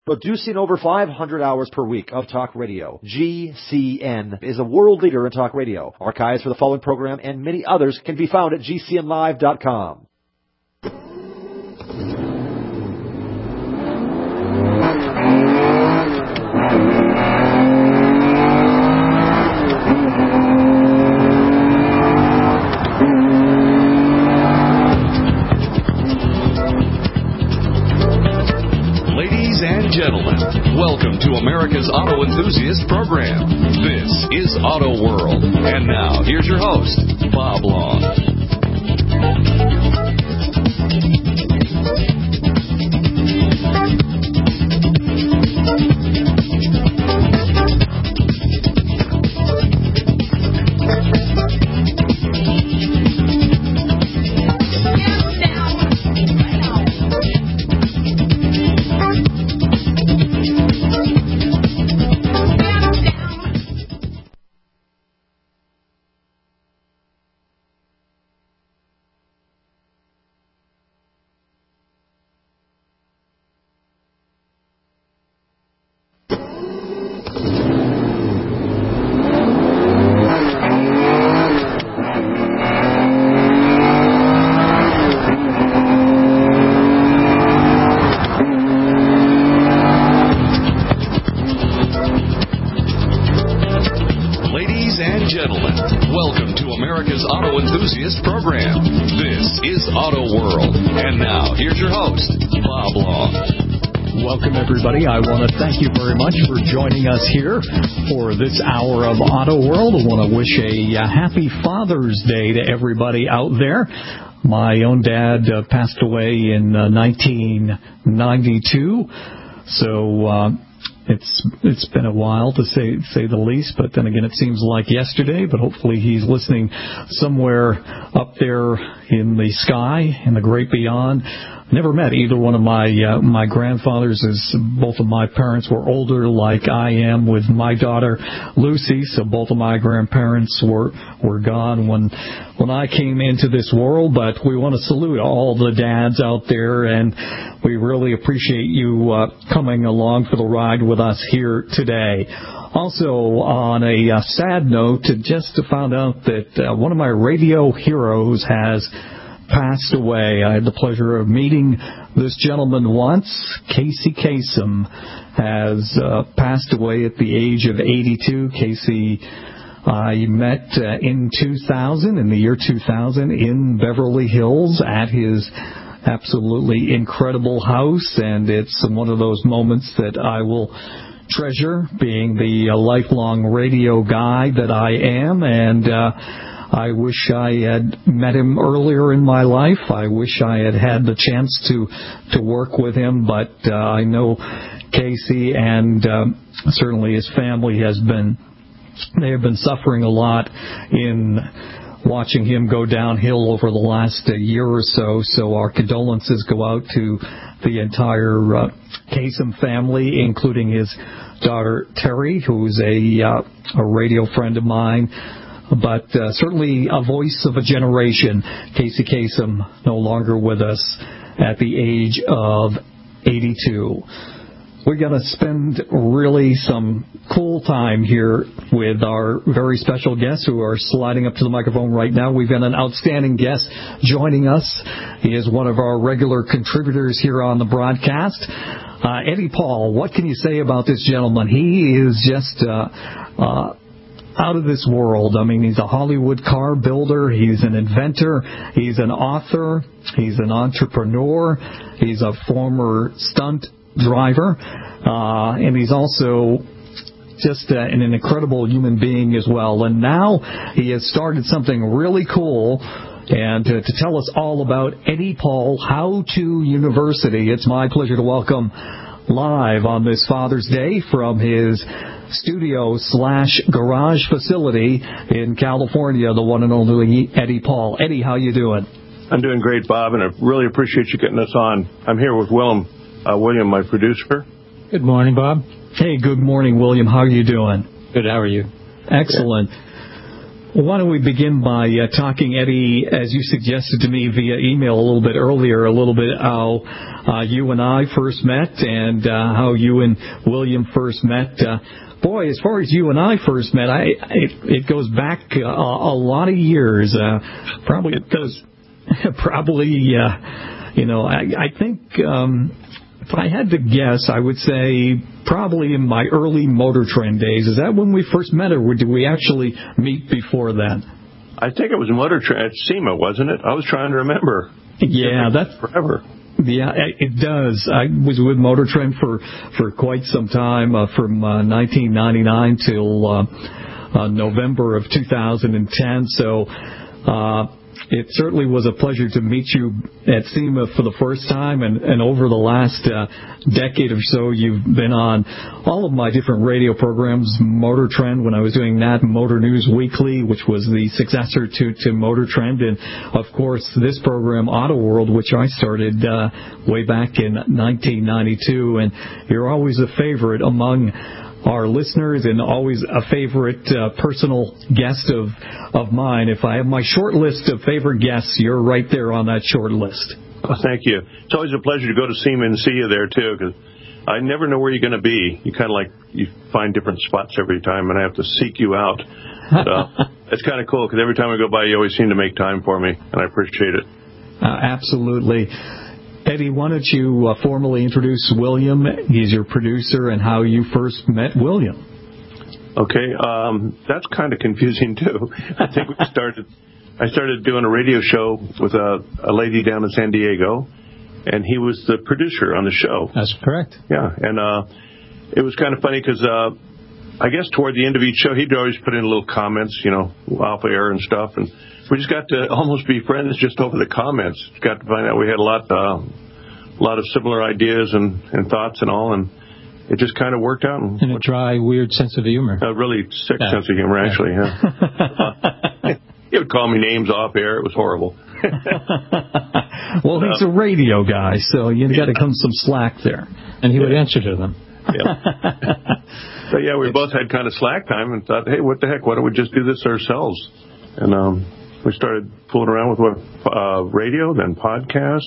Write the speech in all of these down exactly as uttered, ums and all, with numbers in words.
Producing over five hundred hours per week of talk radio, G C N is a world leader in talk radio. Archives for the following program and many others can be found at G C N live dot com. Welcome to America's Auto Enthusiast Program. This is Auto World. And now, here's your host, Bob Long. I want to thank you very much for joining us here for this hour of Auto World. I want to wish a uh, happy Father's Day to everybody out there. My own dad uh, passed away in uh, nineteen ninety-two, so uh, it's it's been a while to say say the least. But then again, it seems like yesterday. But hopefully, he's listening somewhere up there in the sky, in the great beyond. Never met either one of my uh, my grandfathers, as both of my parents were older, like I am with my daughter Lucy. So both of my grandparents were were gone when when I came into this world. But we want to salute all the dads out there, and we really appreciate you uh, coming along for the ride with us here today. Also, on a uh, sad note, just found out that uh, one of my radio heroes has passed away. I had the pleasure of meeting this gentleman once. Casey Kasem has uh, passed away at the age of eighty-two. Casey I met uh, in two thousand, in the year two thousand, in Beverly Hills at his absolutely incredible house, and it's one of those moments that I will treasure, being the uh, lifelong radio guy that I am, and uh I wish I had met him earlier in my life. I wish I had had the chance to to work with him, but uh, I know Casey and uh, certainly his family has been, they have been suffering a lot in watching him go downhill over the last uh, year or so. So our condolences go out to the entire uh, Kasem family, including his daughter Terry, who's a, uh, a radio friend of mine. But uh, certainly a voice of a generation. Casey Kasem no longer with us at the age of eighty-two. We're going to spend really some cool time here with our very special guests who are sliding up to the microphone right now. We've got an outstanding guest joining us. He is one of our regular contributors here on the broadcast. Uh, Eddie Paul, what can you say about this gentleman? He is just Uh, uh, out of this world. I mean, he's a Hollywood car builder. He's an inventor. He's an author. He's an entrepreneur. He's a former stunt driver. Uh, and he's also just uh, an incredible human being as well. And now he has started something really cool. And uh, to tell us all about Eddie Paul How To University, it's my pleasure to welcome live on this Father's Day from his studio slash garage facility in California, the one and only Eddie Paul. Eddie, how you doing? I'm doing great, Bob, and I really appreciate you getting us on. I'm here with William, uh, William, my producer. Good morning, Bob. Hey, good morning, William. How are you doing? Good. How are you? Excellent. Well, why don't we begin by uh, talking, Eddie, as you suggested to me via email a little bit earlier, a little bit how uh, you and I first met and uh, how you and William first met. Uh, boy, as far as you and I first met, I it, it goes back uh, a lot of years. Uh, probably it goes, probably, uh, you know, I, I think um, if I had to guess, I would say probably in my early Motor Trend days. Is that when we first met, or did we actually meet before then? I think it was Motor Trend at SEMA, wasn't it? I was trying to remember. Yeah, that's forever. Yeah, it does. I was with Motor Trend for, for quite some time, uh, from uh, nineteen ninety-nine till uh, uh, November of two thousand ten. So uh, it certainly was a pleasure to meet you at SEMA for the first time, and, and over the last uh, decade or so, you've been on all of my different radio programs. Motor Trend, when I was doing that, Motor News Weekly, which was the successor to, to Motor Trend, and of course this program, Auto World, which I started uh, way back in nineteen ninety-two, and you're always a favorite among our listeners and always a favorite uh, personal guest of of mine. If I have my short list of favorite guests, you're right there on that short list. Oh, thank you. It's always a pleasure to go to SEMA and see you there, too, because I never know where you're going to be. You kind of like, you find different spots every time, and I have to seek you out. So it's kind of cool, because every time I go by, you always seem to make time for me, and I appreciate it. Uh, absolutely. Eddie, why don't you uh, formally introduce William? He's your producer, and how you first met William. Okay, um, that's kind of confusing, too. I think we started, I started doing a radio show with a, a lady down in San Diego, and he was the producer on the show. That's correct. Yeah, and uh, it was kind of funny because uh, I guess toward the end of each show, he'd always put in little comments, you know, off air and stuff, and we just got to almost be friends just over the comments. Got to find out we had a lot, uh, a lot of similar ideas and, and thoughts and all, and it just kind of worked out. And, and a dry, weird sense of humor. A really sick yeah. sense of humor, actually. Yeah. uh, he would call me names off air. It was horrible. Well, he's a radio guy, so you got to come some slack there. And he yeah. would answer to them. Yeah. So, yeah, we both had kind of slack time and thought, hey, what the heck, why don't we just do this ourselves? And um, we started fooling around with what uh, radio, then podcast,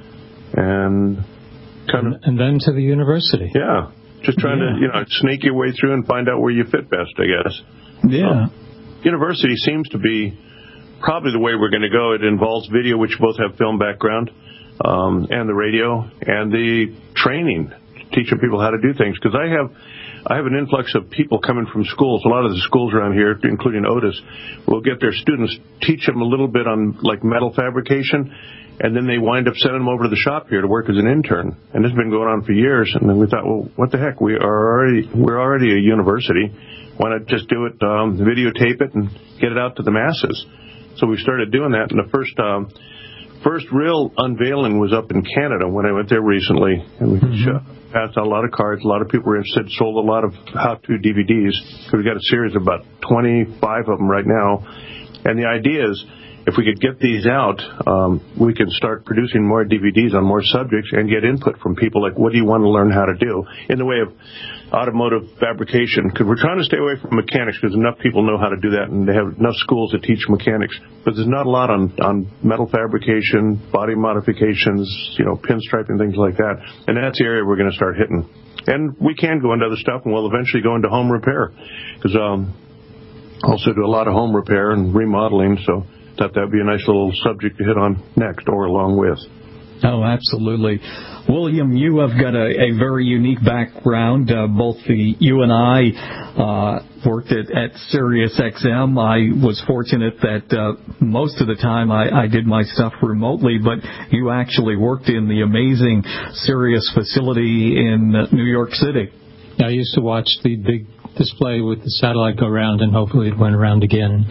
and kind of... And then to the university. Yeah, just trying yeah. to, you know, sneak your way through and find out where you fit best, I guess. Yeah. Um, university seems to be probably the way we're going to go. It involves video, which both have film background, um, and the radio, and the training, teaching people how to do things. Because I have... I have an influx of people coming from schools. A lot of the schools around here, including Otis, will get their students, teach them a little bit on like metal fabrication, and then they wind up sending them over to the shop here to work as an intern. And this has been going on for years. And then we thought, well, what the heck? We are already we're already a university. Why not just do it, um, videotape it, and get it out to the masses? So we started doing that. And the first um, first real unveiling was up in Canada when I went there recently, and we mm-hmm. passed out a lot of cards. A lot of people were interested, sold a lot of how-to D V Ds. So we got a series of about twenty-five of them right now. And the idea is, if we could get these out, um, we can start producing more D V Ds on more subjects and get input from people like, what do you want to learn how to do in the way of automotive fabrication? Because we're trying to stay away from mechanics, because enough people know how to do that, and they have enough schools that teach mechanics. But there's not a lot on, on metal fabrication, body modifications, you know, pinstriping, things like that. And that's the area we're going to start hitting. And we can go into other stuff, and we'll eventually go into home repair, because um, also do a lot of home repair and remodeling, so thought that would be a nice little subject to hit on next, or along with. Oh, absolutely. William, you have got a, a very unique background. Uh, both the you and I uh, worked at, at Sirius X M. I was fortunate that uh, most of the time I, I did my stuff remotely, but you actually worked in the amazing Sirius facility in uh, New York City. I used to watch the big display with the satellite go around, and hopefully it went around again.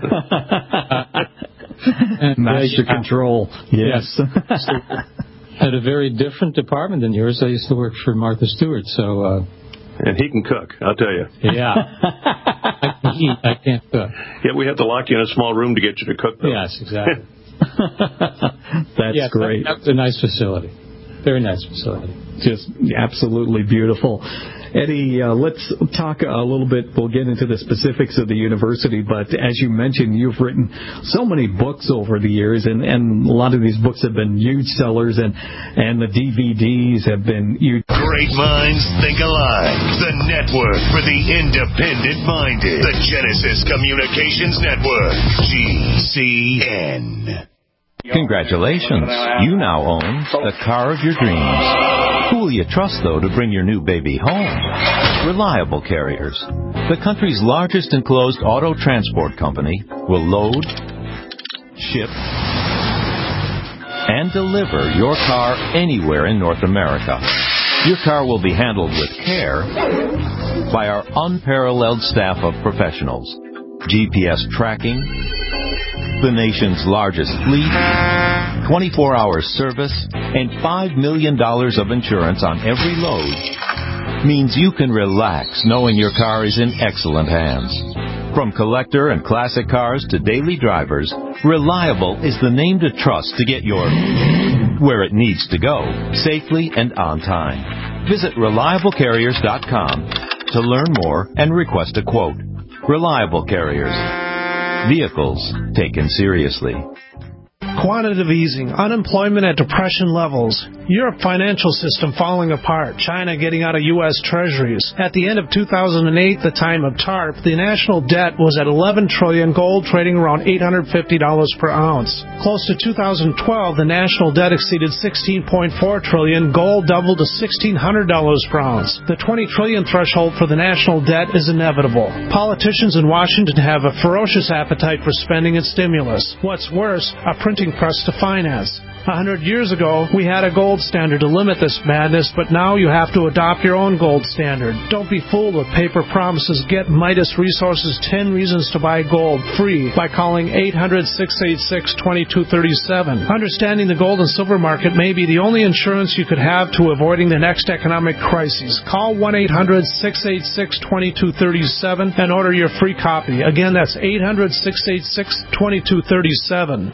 and, Master uh, control, yes. yes. At a very different department than yours. I used to work for Martha Stewart, so... Uh, and he can cook, I'll tell you. Yeah. I can eat, I can't cook. Yeah, we have to lock you in a small room to get you to cook, though. Yes, exactly. That's yes, great. That, that was a nice facility. Very nice facility. Just absolutely beautiful. Eddie, uh, let's talk a little bit. We'll get into the specifics of the university, but as you mentioned, you've written so many books over the years, and, and a lot of these books have been huge sellers, and, and the D V Ds have been huge. Great minds think alike. The network for the independent-minded. The Genesis Communications Network. G C N. Congratulations. You now own the car of your dreams. Who will you trust, though, to bring your new baby home? Reliable Carriers. The country's largest enclosed auto transport company will load, ship, and deliver your car anywhere in North America. Your car will be handled with care by our unparalleled staff of professionals. G P S tracking, the nation's largest fleet, twenty-four hour service, and five million dollars of insurance on every load means you can relax knowing your car is in excellent hands. From collector and classic cars to daily drivers, Reliable is the name to trust to get your where it needs to go, safely and on time. Visit reliable carriers dot com to learn more and request a quote. Reliable Carriers. Vehicles taken seriously. Quantitative easing, unemployment at depression levels, Europe financial system falling apart, China getting out of U S Treasuries. At the end of two thousand eight, the time of TARP, the national debt was at eleven trillion dollars, gold trading around eight hundred fifty dollars per ounce. Close to two thousand twelve, the national debt exceeded sixteen point four trillion dollars, gold doubled to sixteen hundred dollars per ounce. The twenty trillion dollars threshold for the national debt is inevitable. Politicians in Washington have a ferocious appetite for spending and stimulus. What's worse, a printing press to finance. A hundred years ago, we had a gold standard to limit this madness, but now you have to adopt your own gold standard. Don't be fooled with paper promises. Get Midas Resources ten Reasons to Buy Gold free by calling eight hundred, six eight six, two two three seven. Understanding the gold and silver market may be the only insurance you could have to avoiding the next economic crisis. Call one eight hundred, six eight six, two two three seven and order your free copy. Again, that's eight hundred, six eight six, two two three seven.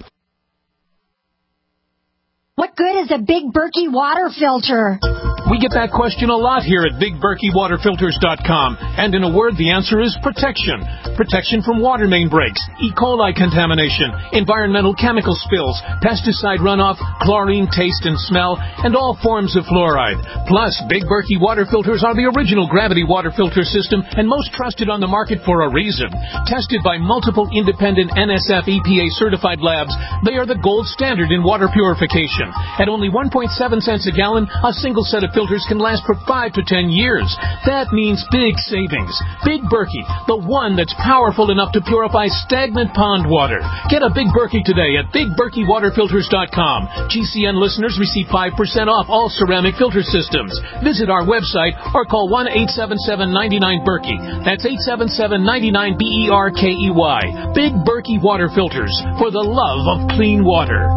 What good is a Big Berkey water filter? We get that question a lot here at big berkey water filters dot com. And in a word, the answer is protection. Protection from water main breaks, E. coli contamination, environmental chemical spills, pesticide runoff, chlorine taste and smell, and all forms of fluoride. Plus, Big Berkey water filters are the original gravity water filter system and most trusted on the market for a reason. Tested by multiple independent N S F E P A certified labs, they are the gold standard in water purification. At only one point seven cents a gallon, a single set of filters can last for five to ten years. That means big savings. Big Berkey, the one that's powerful enough to purify stagnant pond water. Get a Big Berkey today at big berkey water filters dot com. G C N listeners receive five percent off all ceramic filter systems. Visit our website or call one eight seven seven, nine nine, Berkey. That's eight seven seven, nine nine, B E R K E Y. Big Berkey Water Filters, for the love of clean water.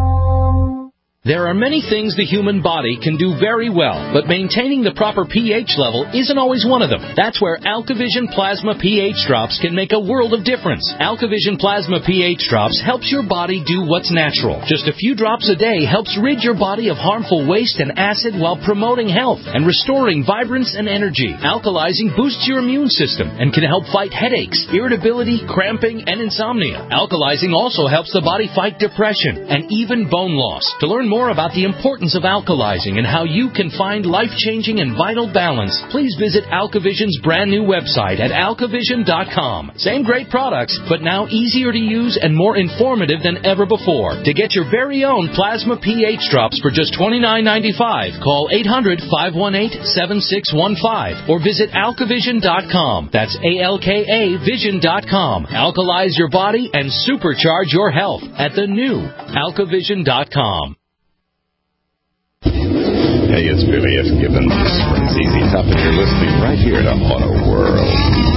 There are many things the human body can do very well, but maintaining the proper pH level isn't always one of them. That's where AlkaVision Plasma pH Drops can make a world of difference. AlkaVision Plasma pH Drops helps your body do what's natural. Just a few drops a day helps rid your body of harmful waste and acid while promoting health and restoring vibrance and energy. Alkalizing boosts your immune system and can help fight headaches, irritability, cramping, and insomnia. Alkalizing also helps the body fight depression and even bone loss. To learn more more about the importance of alkalizing and how you can find life-changing and vital balance, please visit AlkaVision's brand new website at alka vision dot com. Same great products, but now easier to use and more informative than ever before. To get your very own Plasma pH Drops for just twenty-nine ninety-five, call eight hundred, five one eight, seven six one five or visit alka vision dot com. That's A L K A vision dot com. Alkalize your body and supercharge your health at the new alka vision dot com. Hey, it's Billy F. Gibbons from Z Z Top, and you're listening right here to Auto World.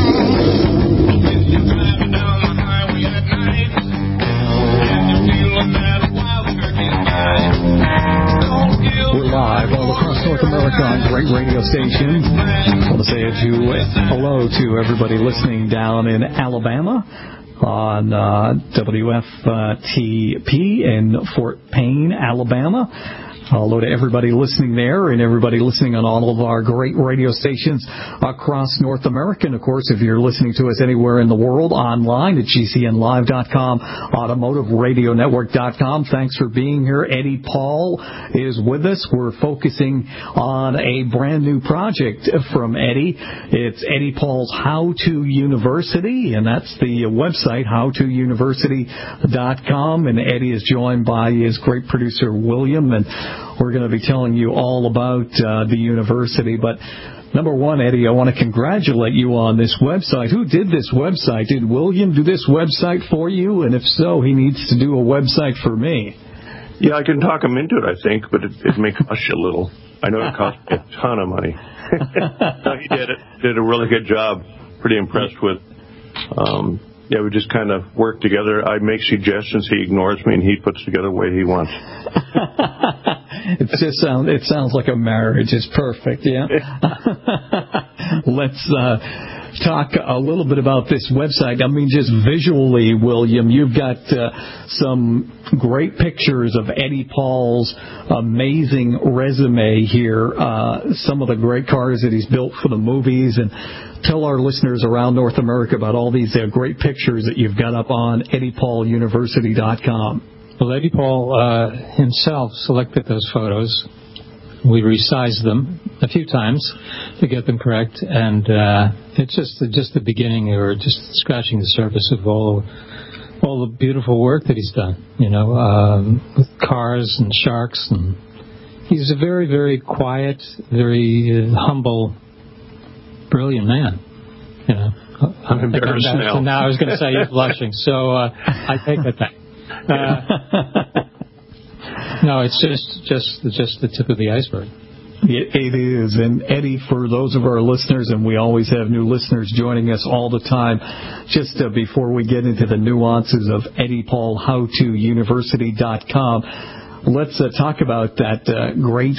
We're live all across North America on great radio stations. I want to say to, hello to everybody listening down in Alabama on uh, W F T P in Fort Payne, Alabama. Hello to everybody listening there and everybody listening on all of our great radio stations across North America. And, of course, if you're listening to us anywhere in the world, online at G C N live dot com, automotive radio network dot com. Thanks for being here. Eddie Paul is with us. We're focusing on a brand new project from Eddie. It's Eddie Paul's How To University, and that's the website, how to university dot com. And Eddie is joined by his great producer, William, and we're going to be telling you all about uh, the university. But number one, Eddie, I want to congratulate you on this website. Who did this website? Did William do this website for you? And if so, he needs to do a website for me. Yeah, I can talk him into it, I think, but it, it may cost you a little. I know it cost me a ton of money. No, he did it. Did a really good job. Pretty impressed with. Um, yeah, we just kind of work together. I make suggestions. He ignores me, and he puts together the way he wants. It just sounds. It sounds like a marriage. It's perfect. Yeah. Let's uh, talk a little bit about this website. I mean, just visually, William, you've got uh, some great pictures of Eddie Paul's amazing resume here. Uh, some of the great cars that he's built for the movies, and tell our listeners around North America about all these uh, great pictures that you've got up on Eddie Paul University dot com. Well, Eddie Paul uh, himself selected those photos. We resized them a few times to get them correct, and uh, it's just just the beginning, or just scratching the surface of all all the beautiful work that he's done. You know, um, with cars and sharks, and he's a very, very quiet, very uh, humble, brilliant man. You know, I'm embarrassed I'm, now. So now I was going to say you're blushing, so uh, I take that back. Uh, no, it's just just just the tip of the iceberg. It, it is. And Eddie, for those of our listeners, and we always have new listeners joining us all the time, just uh, before we get into the nuances of Eddie Paul, how to university dot com, let's uh, talk about that uh, great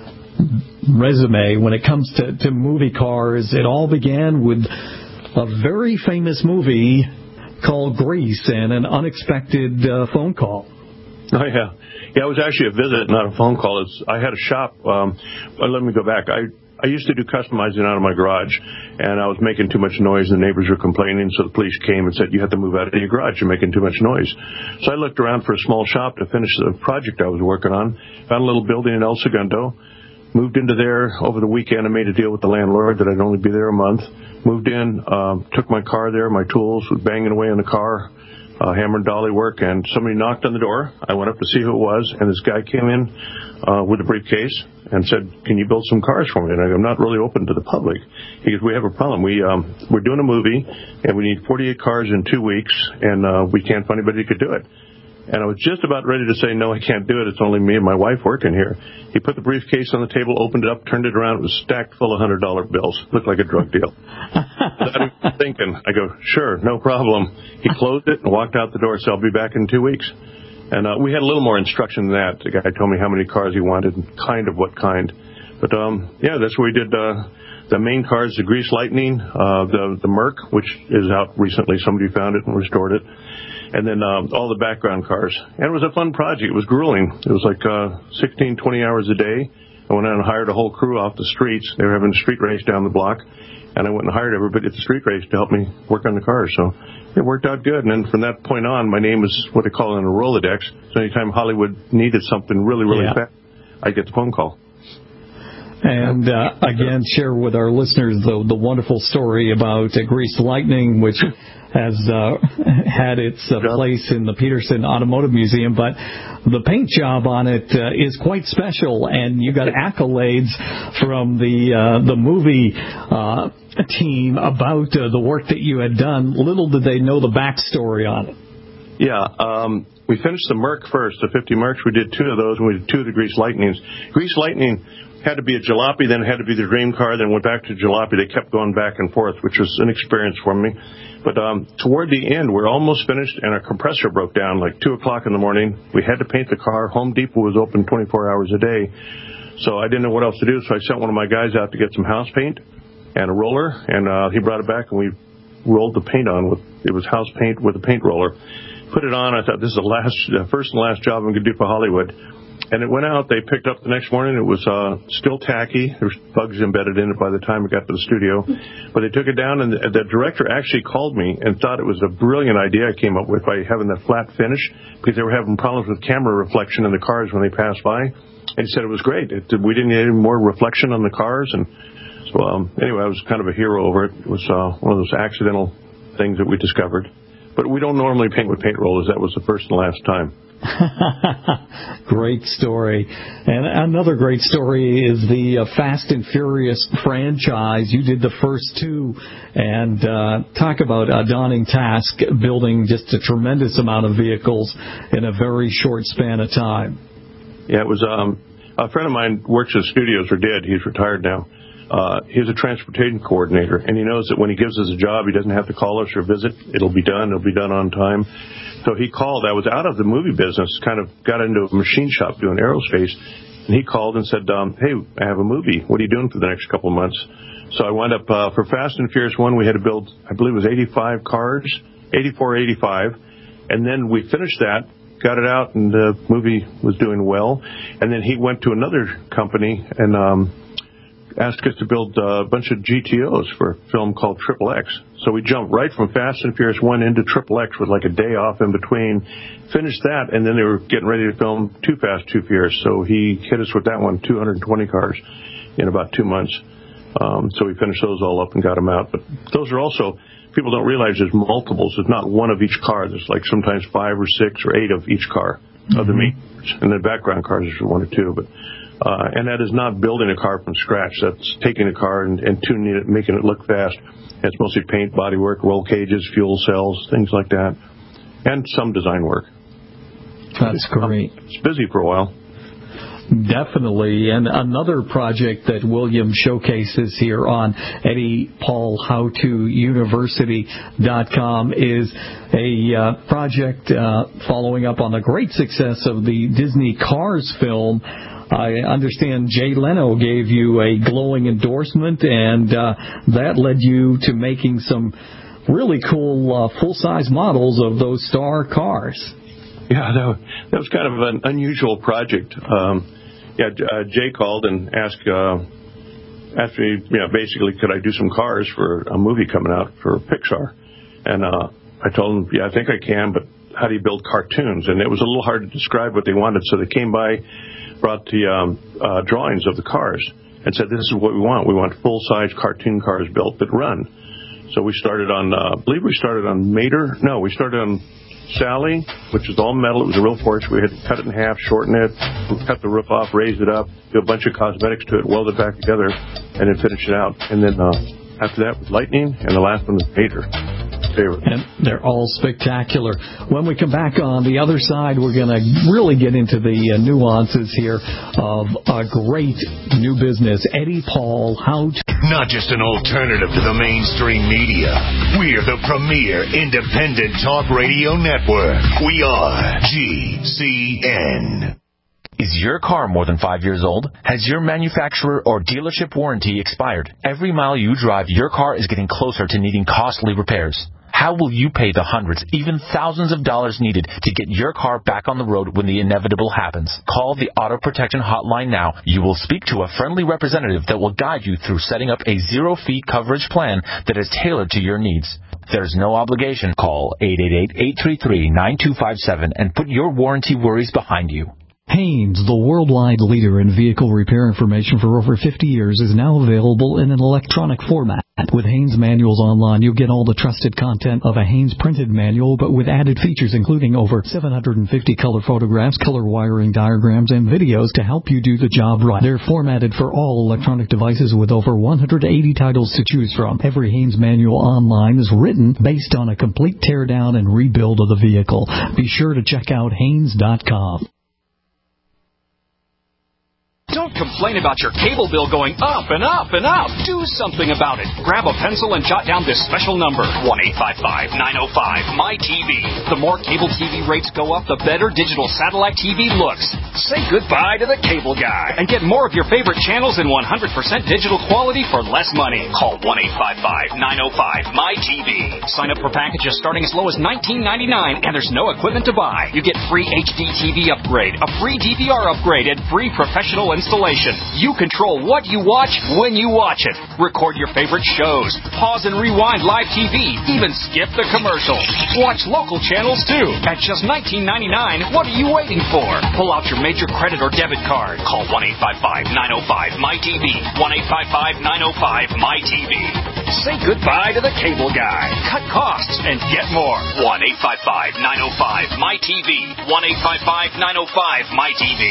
resume when it comes to, to movie cars. It all began with a very famous movie called Grease and an unexpected uh, phone call. Oh, yeah. Yeah, it was actually a visit, not a phone call. It's, I had a shop. Um, but let me go back. I, I used to do customizing out of my garage, and I was making too much noise. The neighbors were complaining, so the police came and said, you have to move out of your garage. You're making too much noise. So I looked around for a small shop to finish the project I was working on. Found a little building in El Segundo. Moved into there over the weekend. I made a deal with the landlord that I'd only be there a month. Moved in, um, took my car there, my tools, was banging away in the car, uh, hammer and dolly work, and somebody knocked on the door. I went up to see who it was, and this guy came in uh, with a briefcase and said, can you build some cars for me? And I go, I'm not really open to the public. He goes, we have a problem. We, um, we're doing a movie, and we need forty-eight cars in two weeks, and uh, we can't find anybody who could do it. And I was just about ready to say, no, I can't do it. It's only me and my wife working here. He put the briefcase on the table, opened it up, turned it around. It was stacked full of one hundred dollar bills. Looked like a drug deal. I'm thinking, I go, sure, no problem. He closed it and walked out the door, so I'll be back in two weeks. And uh, we had a little more instruction than that. The guy told me how many cars he wanted and kind of what kind. But, um, yeah, that's where we did uh, the main cars, the Grease Lightning, uh, the, the Merc, which is out recently. Somebody found it and restored it. And then um, all the background cars. And it was a fun project. It was grueling. It was like uh, sixteen, twenty hours a day. I went out and hired a whole crew off the streets. They were having a street race down the block. And I went and hired everybody at the street race to help me work on the cars. So it worked out good. And then from that point on, my name is what they call in a Rolodex. So anytime Hollywood needed something really, really yeah. fast, I'd get the phone call. And, uh, again, share with our listeners the, the wonderful story about uh, Grease Lightning, which has uh, had its uh, place in the Peterson Automotive Museum. But the paint job on it uh, is quite special, and you got accolades from the uh, the movie uh, team about uh, the work that you had done. Little did they know the backstory on it. Yeah, um, we finished the Merc first, the fifty Mercs. We did two of those, and we did two of the Grease Lightnings. Grease Lightning had to be a jalopy, then it had to be the dream car, then went back to jalopy. They kept going back and forth, which was an experience for me. But um, toward the end, we're almost finished, and our compressor broke down like two o'clock in the morning. We had to paint the car. Home Depot was open twenty-four hours a day, so I didn't know what else to do, so I sent one of my guys out to get some house paint and a roller, and uh, he brought it back, and we rolled the paint on. with It was house paint with a paint roller. Put it on. I thought, this is the last, uh, first and last job I'm going to do for Hollywood. And it went out. They picked up the next morning. It was uh, still tacky. There was bugs embedded in it by the time it got to the studio. But they took it down, and the, the director actually called me and thought it was a brilliant idea I came up with by having that flat finish, because they were having problems with camera reflection in the cars when they passed by. And he said it was great. It, we didn't need any more reflection on the cars. And so um, anyway, I was kind of a hero over it. It was uh, one of those accidental things that we discovered. But we don't normally paint with paint rollers. That was the first and last time. Great story. And another great story is the uh, Fast and Furious franchise. You did the first two, and uh, talk about a daunting task, building just a tremendous amount of vehicles in a very short span of time. Yeah, it was um, a friend of mine works at studios, or did. He's retired now. Uh, he's a transportation coordinator, and he knows that when he gives us a job, he doesn't have to call us or visit. It'll be done. It'll be done on time. So he called. I was out of the movie business, kind of got into a machine shop doing aerospace, and he called and said, um, hey, I have a movie. What are you doing for the next couple of months? So I wound up, uh, for Fast and Furious one, we had to build, I believe it was eighty-five cars, eighty-four, eighty-five, and then we finished that, got it out, and the movie was doing well. And then he went to another company and um asked us to build a bunch of G T Os for a film called Triple X. So we jumped right from Fast and Furious one into Triple X with like a day off in between, finished that, and then they were getting ready to film Too Fast, Too Furious. So he hit us with that one, two hundred twenty cars in about two months. Um, so we finished those all up and got them out. But those are also, people don't realize there's multiples. There's not one of each car. There's like sometimes five or six or eight of each car, mm-hmm. of the main cars. And then background cars, there's one or two. But Uh, and that is not building a car from scratch. That's taking a car and, and tuning it, making it look fast. It's mostly paint, bodywork, roll cages, fuel cells, things like that, and some design work. That's great. It's busy for a while. Definitely. And another project that William showcases here on Eddie Paul How To University dot com is a uh, project uh, following up on the great success of the Disney Cars film. I understand Jay Leno gave you a glowing endorsement, and uh, that led you to making some really cool uh, full-size models of those star cars. Yeah, that was, that was kind of an unusual project. Um, yeah, uh, Jay called and asked, uh, asked me, you know, basically, could I do some cars for a movie coming out for Pixar? And uh, I told him, yeah, I think I can, but how do you build cartoons? And it was a little hard to describe what they wanted, so they came by, brought the um, uh, drawings of the cars and said, this is what we want. We want full-size cartoon cars built that run. So we started on, uh, I believe we started on Mater. No, we started on Sally, which was all metal. It was a real Porsche. We had to cut it in half, shorten it, cut the roof off, raise it up, do a bunch of cosmetics to it, weld it back together, and then finish it out. And then uh, after that was Lightning, and the last one was Mater. Favorite. And they're all spectacular. When we come back on the other side, we're going to really get into the uh, nuances here of a great new business, Eddie Paul How To. Not just an alternative to the mainstream media. We're the premier independent talk radio network. We are G C N. Is your car more than five years old? Has your manufacturer or dealership warranty expired? Every mile you drive, your car is getting closer to needing costly repairs. How will you pay the hundreds, even thousands of dollars needed to get your car back on the road when the inevitable happens? Call the Auto Protection Hotline now. You will speak to a friendly representative that will guide you through setting up a zero-fee coverage plan that is tailored to your needs. There's no obligation. Call eight eight eight, eight three three, nine two five seven and put your warranty worries behind you. Haynes, the worldwide leader in vehicle repair information for over fifty years, is now available in an electronic format. With Haynes Manuals Online, you'll get all the trusted content of a Haynes printed manual, but with added features including over seven hundred fifty color photographs, color wiring diagrams, and videos to help you do the job right. They're formatted for all electronic devices with over one hundred eighty titles to choose from. Every Haynes Manual Online is written based on a complete teardown and rebuild of the vehicle. Be sure to check out Haynes dot com. Don't complain about your cable bill going up and up and up. Do something about it. Grab a pencil and jot down this special number, one eight five five, nine oh five, M Y T V. The more cable T V rates go up, the better digital satellite T V looks. Say goodbye to the cable guy and get more of your favorite channels in one hundred percent digital quality for less money. Call one eight five five, nine oh five, M Y T V. Sign up for packages starting as low as nineteen ninety-nine, and there's no equipment to buy. You get free H D T V upgrade, a free D V R upgrade, and free professional installation. You control what you watch when you watch it. Record your favorite shows. Pause and rewind live T V. Even skip the commercials. Watch local channels too. At just nineteen ninety-nine, what are you waiting for? Pull out your major credit or debit card. Call one eight five five, nine oh five, M Y T V. one eight five five, nine oh five, M Y T V. Say goodbye to the cable guy. Cut costs and get more. one eight five five, nine oh five, M Y T V. one eight five five, nine oh five, M Y T V.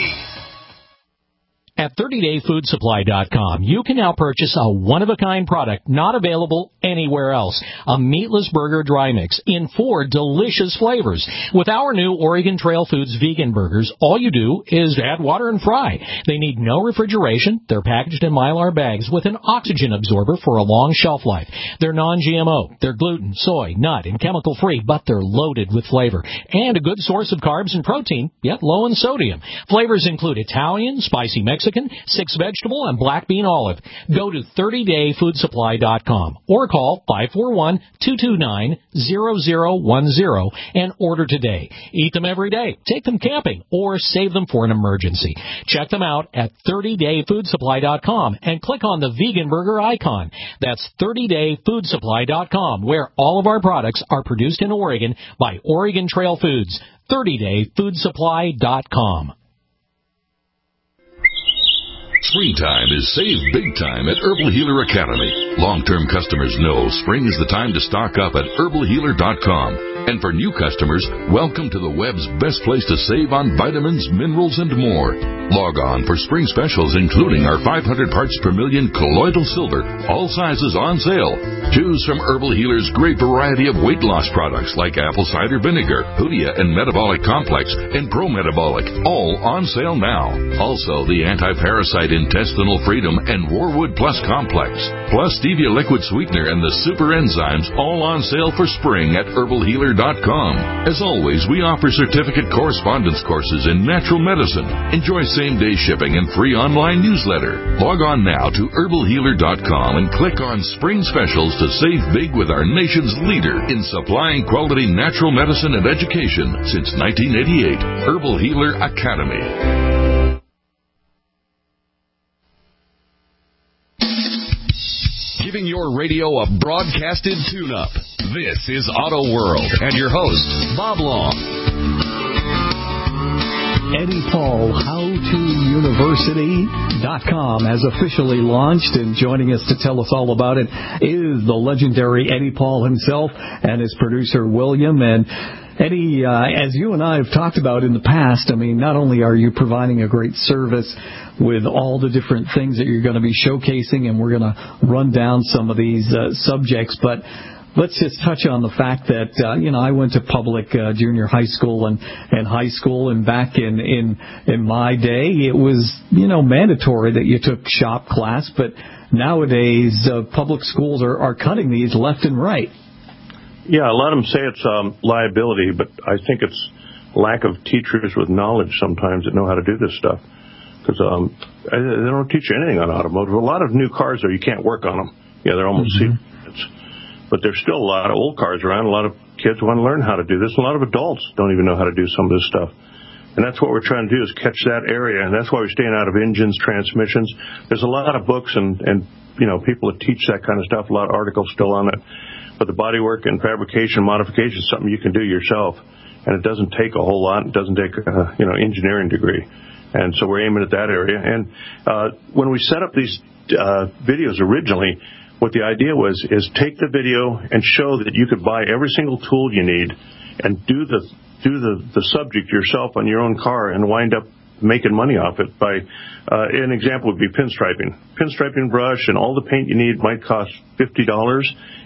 At thirty day food supply dot com, you can now purchase a one-of-a-kind product not available anywhere else. A meatless burger dry mix in four delicious flavors. With our new Oregon Trail Foods vegan burgers, all you do is add water and fry. They need no refrigeration. They're packaged in Mylar bags with an oxygen absorber for a long shelf life. They're non G M O. They're gluten, soy, nut, and chemical-free, but they're loaded with flavor. And a good source of carbs and protein, yet low in sodium. Flavors include Italian, spicy Mexican, six vegetable, and black bean olive. Go to thirty day food supply dot com or call five four one, two two nine, zero zero one zero and order today. Eat them every day, take them camping, or save them for an emergency. Check them out at thirty day food supply dot com and click on the vegan burger icon. That's thirty day food supply dot com, where all of our products are produced in Oregon by Oregon Trail Foods. thirty day food supply dot com. Springtime is save big time at Herbal Healer Academy. Long-term customers know spring is the time to stock up at herbal healer dot com. And for new customers, welcome to the web's best place to save on vitamins, minerals, and more. Log on for spring specials, including our five hundred parts per million colloidal silver, all sizes on sale. Choose from Herbal Healer's great variety of weight loss products like apple cider vinegar, Hoodia and Metabolic Complex, and Pro Metabolic, all on sale now. Also, the anti-parasite Intestinal Freedom and Warwood Plus Complex, plus Stevia Liquid Sweetener and the Super Enzymes, all on sale for spring at herbal healer dot com. As always, we offer certificate correspondence courses in natural medicine. Enjoy same-day shipping and free online newsletter. Log on now to herbal healer dot com and click on Spring Specials to save big with our nation's leader in supplying quality natural medicine and education since nineteen eighty-eight. Herbal Healer Academy. Giving your radio a broadcasted tune-up. This is Auto World, and your host, Bob Long. Eddie Paul, how to university dot com has officially launched, and joining us to tell us all about it is the legendary Eddie Paul himself and his producer, William. And Eddie, uh, as you and I have talked about in the past, I mean, not only are you providing a great service with all the different things that you're going to be showcasing, and we're going to run down some of these uh, subjects, but let's just touch on the fact that, uh, you know, I went to public uh, junior high school and, and high school, and back in, in, in my day, it was, you know, mandatory that you took shop class, but nowadays uh, public schools are, are cutting these left and right. Yeah, a lot of them say it's um, liability, but I think it's lack of teachers with knowledge sometimes that know how to do this stuff. Because um, they don't teach you anything on automotive. A lot of new cars, though, you can't work on them. Yeah, they're almost mm-hmm. secrets. But there's still a lot of old cars around. A lot of kids want to learn how to do this. A lot of adults don't even know how to do some of this stuff. And that's what we're trying to do, is catch that area. And that's why we're staying out of engines, transmissions. There's a lot of books and, and you know, people that teach that kind of stuff, a lot of articles still on it. But the bodywork and fabrication, modification is something you can do yourself. And it doesn't take a whole lot. It doesn't take a, you know, engineering degree. And so we're aiming at that area. And uh, when we set up these uh, videos originally, what the idea was is take the video and show that you could buy every single tool you need and do the do the, the subject yourself on your own car and wind up making money off it. By uh, an example would be pinstriping. Pinstriping brush and all the paint you need might cost fifty dollars.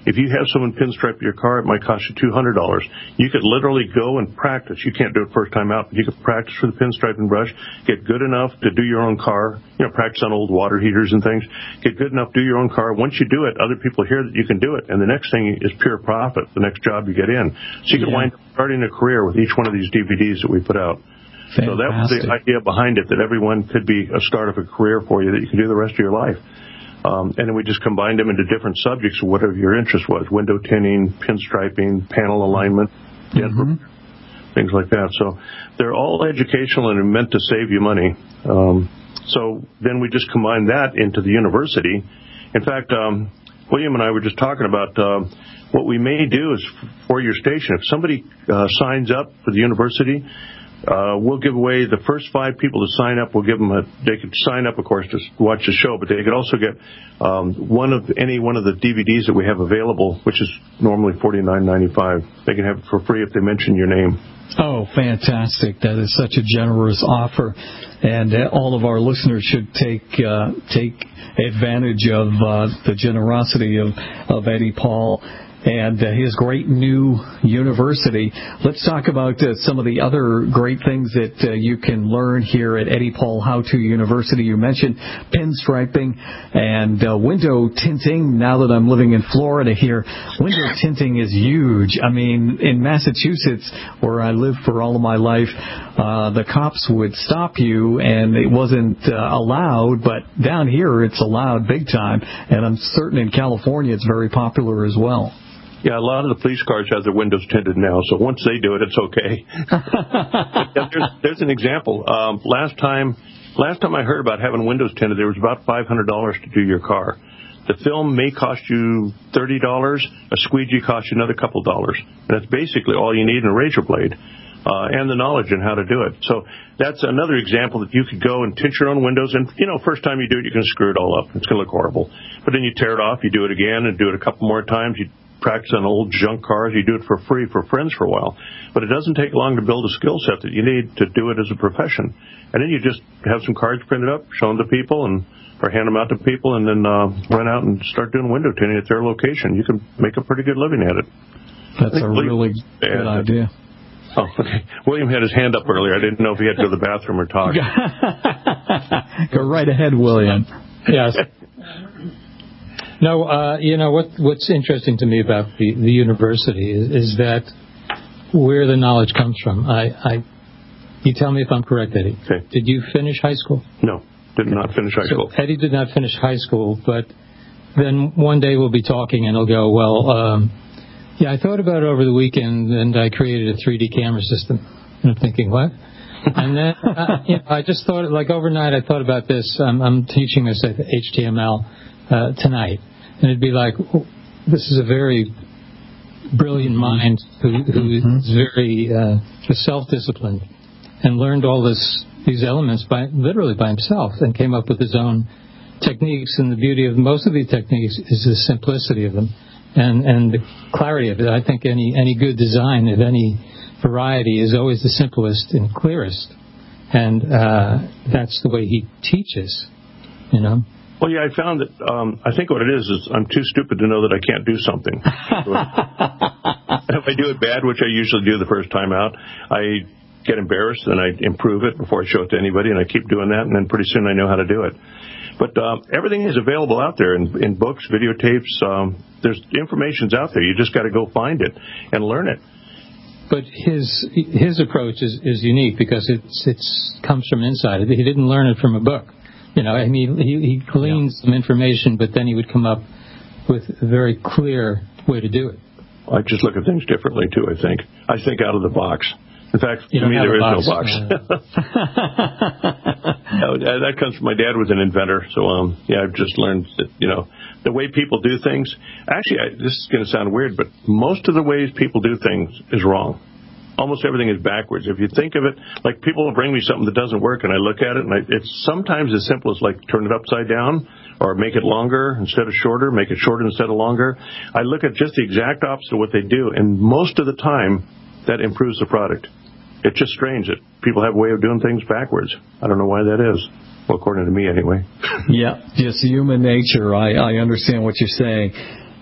If you have someone pinstripe your car, it might cost you two hundred dollars. You could literally go and practice. You can't do it first time out, but you could practice for the pinstriping brush, get good enough to do your own car, you know, practice on old water heaters and things, get good enough to do your own car. Once you do it, other people hear that you can do it, and the next thing is pure profit, the next job you get in. So you can yeah. wind up starting a career with each one of these D V Ds that we put out. Fantastic. So that was the idea behind it, that everyone could be a start of a career for you that you can do the rest of your life. Um, and then we just combined them into different subjects, whatever your interest was: window tinting, pinstriping, panel alignment, mm-hmm. things like that. So they're all educational and meant to save you money. Um, so then we just combined that into the university. In fact, um, William and I were just talking about uh, what we may do is for your station. If somebody uh, signs up for the university, Uh, we'll give away the first five people to sign up. We'll give them a, they could sign up, of course, to watch the show, but they could also get um, one of any one of the D V Ds that we have available, which is normally forty-nine ninety-five. They can have it for free if they mention your name. Oh, fantastic. That is such a generous offer. And uh, all of our listeners should take uh, take advantage of uh, the generosity of, of Eddie Paul and uh, his great new university. Let's talk about uh, some of the other great things that uh, you can learn here at Eddie Paul How-To University. You mentioned pinstriping and uh, window tinting. Now that I'm living in Florida here, window tinting is huge. I mean, in Massachusetts, where I lived for all of my life, uh, the cops would stop you, and it wasn't uh, allowed, but down here it's allowed big time, and I'm certain in California it's very popular as well. Yeah, a lot of the police cars have their windows tinted now, so once they do it, it's okay. there's, there's an example. Um, last time, last time I heard about having windows tinted, there was about five hundred dollars to do your car. The film may cost you thirty dollars. A squeegee costs you another couple dollars. And that's basically all you need in a razor blade, uh, and the knowledge on how to do it. So that's another example that you could go and tint your own windows. And, you know, first time you do it, you're going to screw it all up. It's going to look horrible. But then you tear it off, you do it again, and do it a couple more times. You practice on old junk cars. You do it for free for friends for a while. But it doesn't take long to build a skill set that you need to do it as a profession. And then you just have some cards printed up, show them to people, and or hand them out to people, and then uh, run out and start doing window tinting at their location. You can make a pretty good living at it. That's a really good idea. Oh, okay. William had his hand up earlier. I didn't know if he had to go to the bathroom or talk. Go right ahead, William. Yes. No, uh, you know, what what's interesting to me about the, the university is, is that where the knowledge comes from. I, I, you tell me if I'm correct, Eddie. Okay. Did you finish high school? No, did not finish high so school. Eddie did not finish high school, but then one day we'll be talking and he'll go, well, um, yeah, I thought about it over the weekend and I created a three D camera system. And I'm thinking, what? And then uh, you know, I just thought, like overnight, I thought about this. Um, I'm teaching this at H T M L uh, tonight, and it'd be like, oh, this is a very brilliant mind who, who mm-hmm. is very uh, self-disciplined and learned all this these elements by literally by himself and came up with his own techniques. And the beauty of most of these techniques is the simplicity of them and and the clarity of it. I think any any good design of any variety is always the simplest and clearest, and uh, that's the way he teaches, you know. Well, yeah, I found that, um, I think what it is is I'm too stupid to know that I can't do something. If I do it bad, which I usually do the first time out, I get embarrassed and I improve it before I show it to anybody, and I keep doing that, and then pretty soon I know how to do it. But uh, everything is available out there in, in books, videotapes. Um, there's information's out there. You just got to go find it and learn it. But his his approach is, is unique because it's it's comes from inside. He didn't learn it from a book, you know. I mean, he he gleaned some information, but then he would come up with a very clear way to do it. I just look at things differently too. I think I think out of the box. In fact, you to me, there is box. no box. no, that comes from my dad was an inventor, so um, yeah, I've just learned that you know the way people do things. Actually, I, this is going to sound weird, but most of the ways people do things is wrong. Almost everything is backwards. If you think of it, like people will bring me something that doesn't work, and I look at it, and I, it's sometimes as simple as like turn it upside down, or make it longer instead of shorter, make it shorter instead of longer. I look at just the exact opposite of what they do, and most of the time, that improves the product. It's just strange that people have a way of doing things backwards. I don't know why that is. Well, according to me, anyway. Yeah, just human nature. I, I understand what you're saying.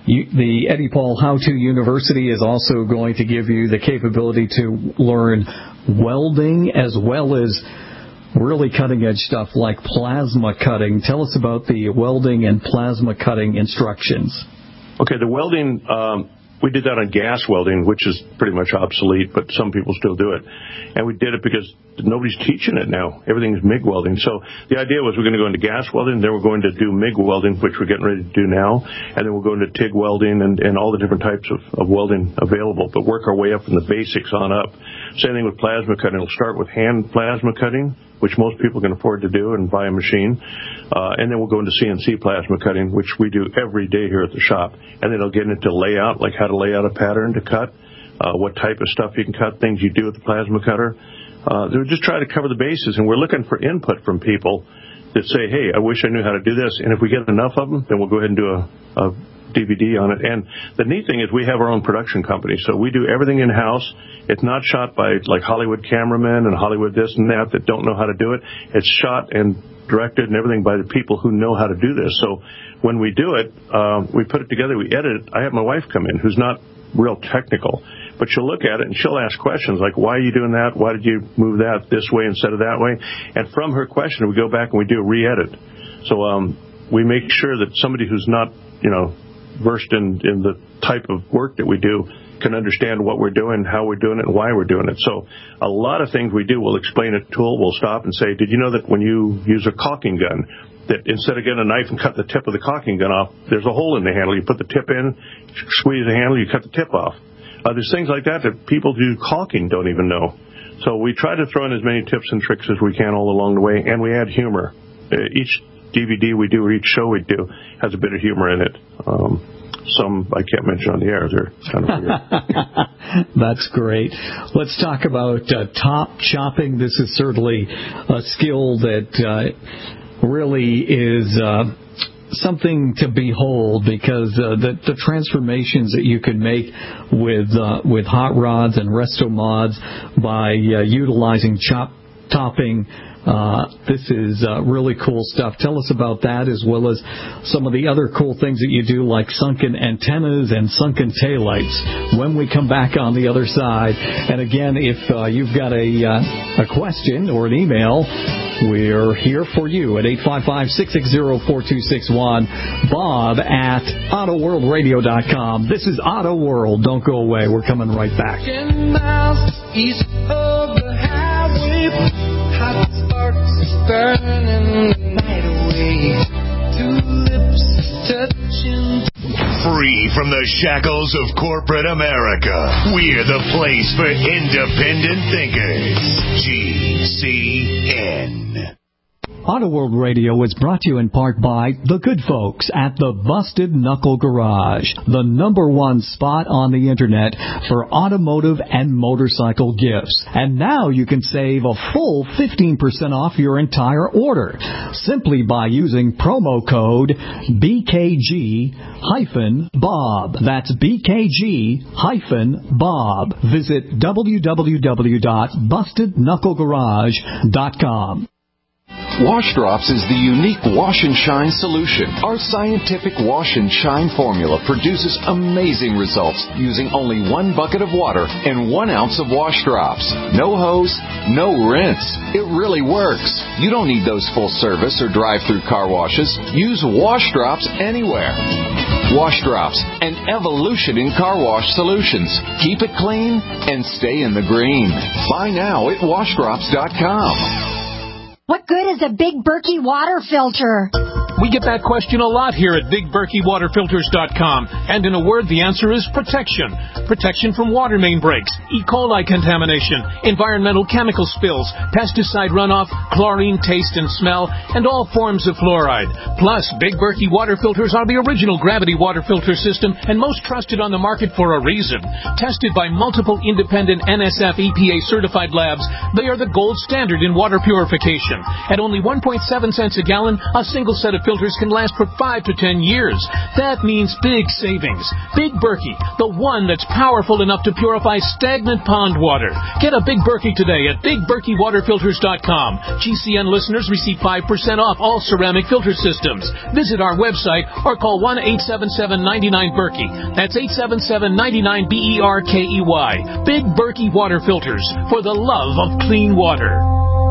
You, the Eddie Paul How-To University is also going to give you the capability to learn welding as well as really cutting-edge stuff like plasma cutting. Tell us about the welding and plasma cutting instructions. Okay, the welding, um, we did that on gas welding, which is pretty much obsolete, but some people still do it. And we did it because nobody's teaching it now. Everything is M I G welding. So the idea was we're going to go into gas welding, then we're going to do M I G welding, which we're getting ready to do now, and then we'll go into TIG welding and, and all the different types of, of welding available, but work our way up from the basics on up. Same thing with plasma cutting. It'll start with hand plasma cutting, which most people can afford to do and buy a machine. Uh, and then we'll go into C N C plasma cutting, which we do every day here at the shop. And then it'll get into layout, like how to lay out a pattern to cut, uh, what type of stuff you can cut, things you do with the plasma cutter. Uh, they're just trying to cover the bases, and we're looking for input from people that say, hey, I wish I knew how to do this. And if we get enough of them, then we'll go ahead and do a, a D V D on it. And the neat thing is we have our own production company, so we do everything in-house. It's not shot by like Hollywood cameramen and Hollywood this and that that don't know how to do it. It's shot and directed and everything by the people who know how to do this. So when we do it, uh, we put it together, we edit it. I have my wife come in, who's not real technical, but she'll look at it and she'll ask questions like, why are you doing that? Why did you move that this way instead of that way? And from her question, we go back and we do a re-edit. So um, we make sure that somebody who's not, you know, versed in, in the type of work that we do can understand what we're doing, how we're doing it, and why we're doing it. So a lot of things we do, we'll explain it to it. We'll stop and say, did you know that when you use a caulking gun, that instead of getting a knife and cut the tip of the caulking gun off, there's a hole in the handle. You put the tip in, squeeze the handle, you cut the tip off. Uh, there's things like that that people who do caulking don't even know. So we try to throw in as many tips and tricks as we can all along the way, and we add humor. Uh, each D V D we do, or each show we do, has a bit of humor in it. Um, some I can't mention on the air. They're kind of weird. That's great. Let's talk about uh, top chopping. This is certainly a skill that uh, really is uh, something to behold, because uh, the, the transformations that you can make with uh, with hot rods and resto mods by uh, utilizing chop topping. Uh, this is uh, really cool stuff. Tell us about that, as well as some of the other cool things that you do, like sunken antennas and sunken taillights, when we come back on the other side. And again, if uh, you've got a, uh, a question or an email, we're here for you at eight five five, six six zero, four two six one, Bob at auto world radio dot com. This is Auto World. Don't go away. We're coming right back. ten miles east of the highway, hot sparks burning the night away, two lips touching. Free from the shackles of corporate America, we're the place for independent thinkers. G C N. Auto World Radio is brought to you in part by the good folks at the Busted Knuckle Garage, the number one spot on the internet for automotive and motorcycle gifts. And now you can save a full fifteen percent off your entire order simply by using promo code B K G Bob. That's B K G Bob. Visit w w w dot busted knuckle garage dot com. Wash Drops is the unique wash and shine solution. Our scientific wash and shine formula produces amazing results using only one bucket of water and one ounce of wash drops. No hose, no rinse. It really works. You don't need those full service or drive-through car washes. Use Wash Drops anywhere. Wash Drops, an evolution in car wash solutions. Keep it clean and stay in the green. Buy now at wash drops dot com. What good is a Big Berkey water filter? We get that question a lot here at big berkey water filters dot com. And in a word, the answer is protection. Protection from water main breaks, E. coli contamination, environmental chemical spills, pesticide runoff, chlorine taste and smell, and all forms of fluoride. Plus, Big Berkey water filters are the original gravity water filter system and most trusted on the market for a reason. Tested by multiple independent N S F E P A certified labs, they are the gold standard in water purification. At only one point seven cents a gallon, a single set of filters filters can last for five to ten years. That means big savings. Big Berkey, the one that's powerful enough to purify stagnant pond water. Get a Big Berkey today at big berkey water filters dot com. G C N listeners receive five percent off all ceramic filter systems. Visit our website or call one eight seven seven, nine nine, Berkey. That's eight seven seven, nine nine, B E R K E Y. Big Berkey Water Filters, for the love of clean water.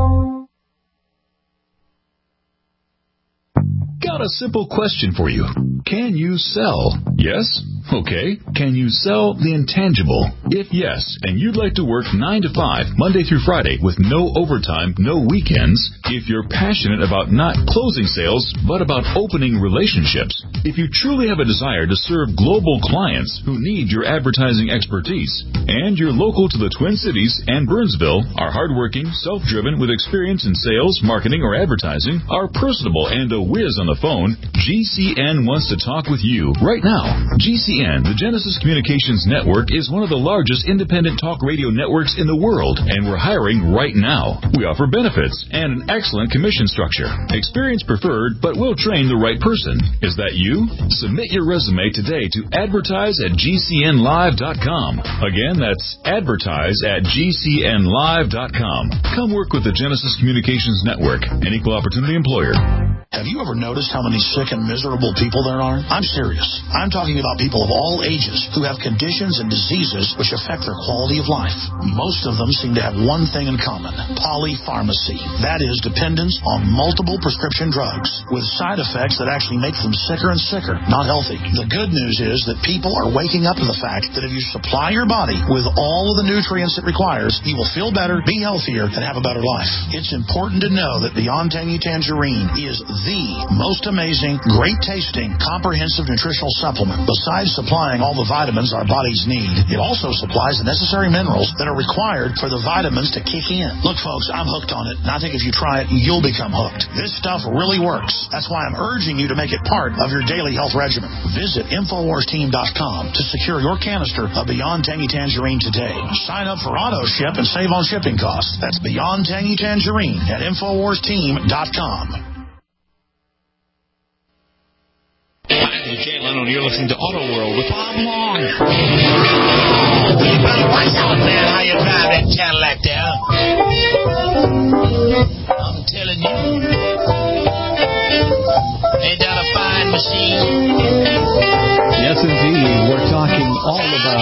Got a simple question for you. Can you sell? Yes? Okay. Can you sell the intangible? If yes, and you'd like to work nine to five, Monday through Friday, with no overtime, no weekends, if you're passionate about not closing sales, but about opening relationships, if you truly have a desire to serve global clients who need your advertising expertise, and you're local to the Twin Cities and Burnsville, are hardworking, self-driven, with experience in sales, marketing, or advertising, are personable and a whiz on the phone, G C N wants to talk with you right now. G C N, the Genesis Communications Network, is one of the largest independent talk radio networks in the world, and we're hiring right now. We offer benefits and an excellent commission structure. Experience preferred, but we'll train the right person. Is that you? Submit your resume today to advertise at G C N live dot com. Again, that's advertise at G C N live dot com. Come work with the Genesis Communications Network, an equal opportunity employer. Have you ever noticed how many sick and miserable people there are? I'm serious. I'm talking about people of all ages who have conditions and diseases which affect their quality of life. Most of them seem to have one thing in common: polypharmacy. That is, dependence on multiple prescription drugs with side effects that actually make them sicker and sicker, not healthy. The good news is that people are waking up to the fact that if you supply your body with all of the nutrients it requires, you will feel better, be healthier, and have a better life. It's important to know that Beyond Tangy Tangerine is the most amazing, great-tasting, comprehensive nutritional supplement. Besides supplying all the vitamins our bodies need, it also supplies the necessary minerals that are required for the vitamins to kick in. Look, folks, I'm hooked on it, and I think if you try it, you'll become hooked. This stuff really works. That's why I'm urging you to make it part of your daily health regimen. Visit Infowars Team dot com to secure your canister of Beyond Tangy Tangerine today. Sign up for auto ship and save on shipping costs. That's Beyond Tangy Tangerine at Infowars Team dot com. I'm Jay Leno, and you're listening to Auto World with Bob Long. Well, what's up, man? How you drive that Cadillac there? I'm telling you. Ain't that a fine machine? Yes, indeed. We're talking all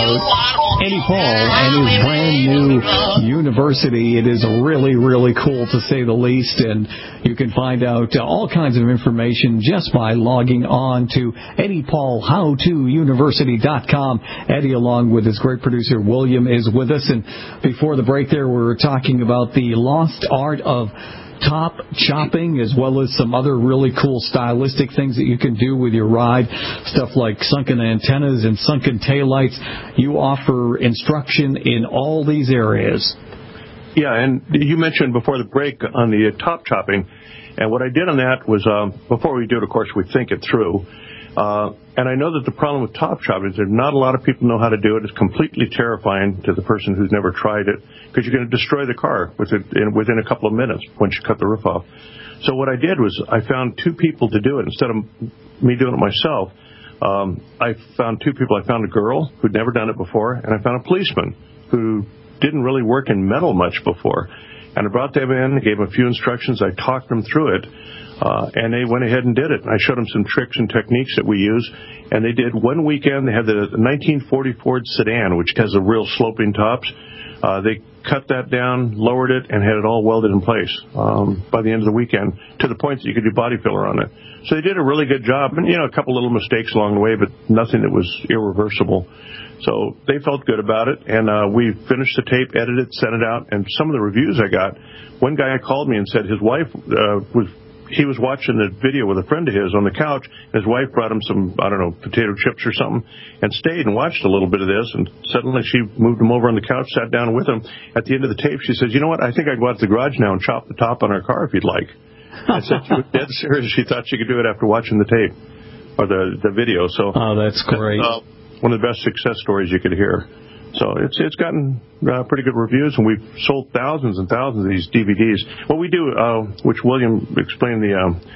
about Eddie Paul and his brand new university. It is really, really cool, to say the least, and you can find out uh, all kinds of information just by logging on to Eddie Paul How To University dot com. Eddie, along with his great producer William, is with us. And before the break there, we were talking about the lost art of top chopping, as well as some other really cool stylistic things that you can do with your ride, stuff like sunken antennas and sunken taillights. You offer instruction in all these areas. Yeah, and you mentioned before the break on the top chopping, and what I did on that was, um, before we do it, of course, we think it through. Uh, and I know that the problem with top chopping is that not a lot of people know how to do it. It's completely terrifying to the person who's never tried it, because you're going to destroy the car within, within a couple of minutes once you cut the roof off. So what I did was I found two people to do it. Instead of me doing it myself, um, I found two people. I found a girl who'd never done it before, and I found a policeman who didn't really work in metal much before. And I brought them in, gave them a few instructions. I talked them through it. Uh, and they went ahead and did it. I showed them some tricks and techniques that we use, and they did one weekend. They had the nineteen forty Ford sedan, which has the real sloping tops. Uh, they cut that down, lowered it, and had it all welded in place um, by the end of the weekend, to the point that you could do body filler on it. So they did a really good job, and, you know, a couple little mistakes along the way, but nothing that was irreversible. So they felt good about it, and uh, we finished the tape, edited, sent it out, and some of the reviews I got, one guy called me and said his wife uh, was he was watching the video with a friend of his on the couch. His wife brought him some, I don't know, potato chips or something, and stayed and watched a little bit of this, and suddenly she moved him over on the couch, sat down with him. At the end of the tape, she says, you know what, I think I can go out to the garage now and chop the top on our car if you'd like. I said she was dead serious. She thought she could do it after watching the tape, or the, the video. So, oh, that's great. That's, uh, one of the best success stories you could hear. So it's it's gotten uh, pretty good reviews, and we've sold thousands and thousands of these D V Ds. What we do, uh, which William explained the um,